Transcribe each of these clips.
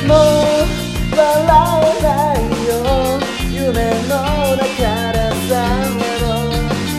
も笑えないよ夢の中でさえも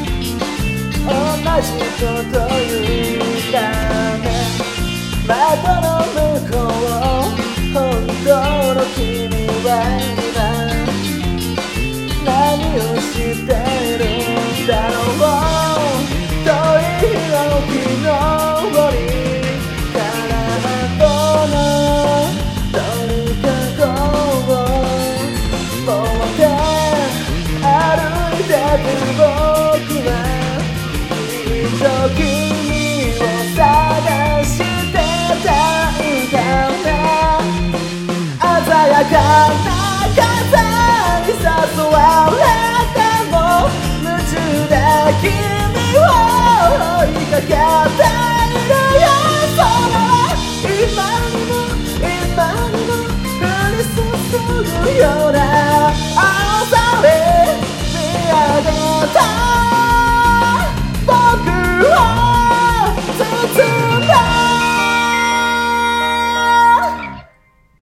同じこと言うかね窓の向こう本当の君は今何をしてるんだろう遠い沖の森からこの鳥かごを持って歩いてく僕はきっと君を探してたんだね鮮やかな